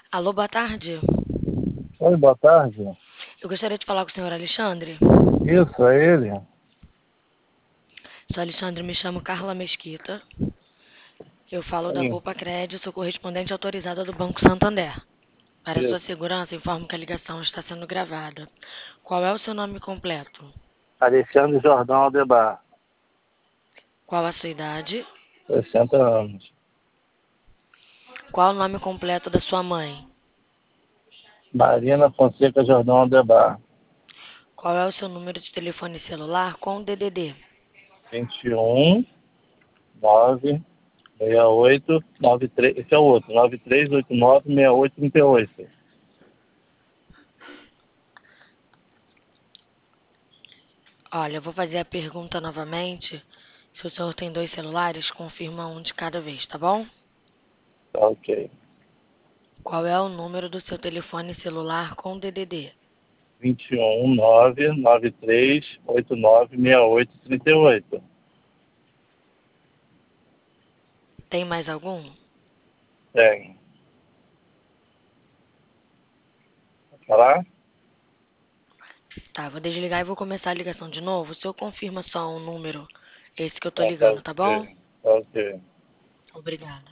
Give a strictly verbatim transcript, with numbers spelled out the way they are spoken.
Alô, boa tarde. Oi, boa tarde. Eu gostaria de falar com o senhor Alexandre. Isso, é ele? Sou Alexandre, me chamo Carla Mesquita. Eu falo da Sim, Bopa Crédito, sou correspondente autorizada do Banco Santander. Para sua isso. segurança, informo que a ligação está sendo gravada. Qual é o seu nome completo? Alexandre Jordão Aldebar, Qual a sua idade? sessenta anos. Qual o nome completo da sua mãe? Marina Fonseca Jordão Aldebar, Qual é o seu número de telefone celular com D D D? vinte e um, nove, sessenta e oito, noventa e três, esse é o outro, nove três oito nove, seis oito três oito. Olha, eu vou fazer a pergunta novamente. Se o senhor tem dois celulares, confirma um de cada vez, tá bom? Tá ok. Qual é o número do seu telefone celular com D D D? vinte e um, nove, nove três oito nove, seis oito três oito. Tem mais algum? Tem. Pode falar? Tá, vou desligar e vou começar a ligação de novo. O senhor confirma só um número, esse que eu tô Tá, tá ligando, tá bom? ok. Tá ok. Obrigada.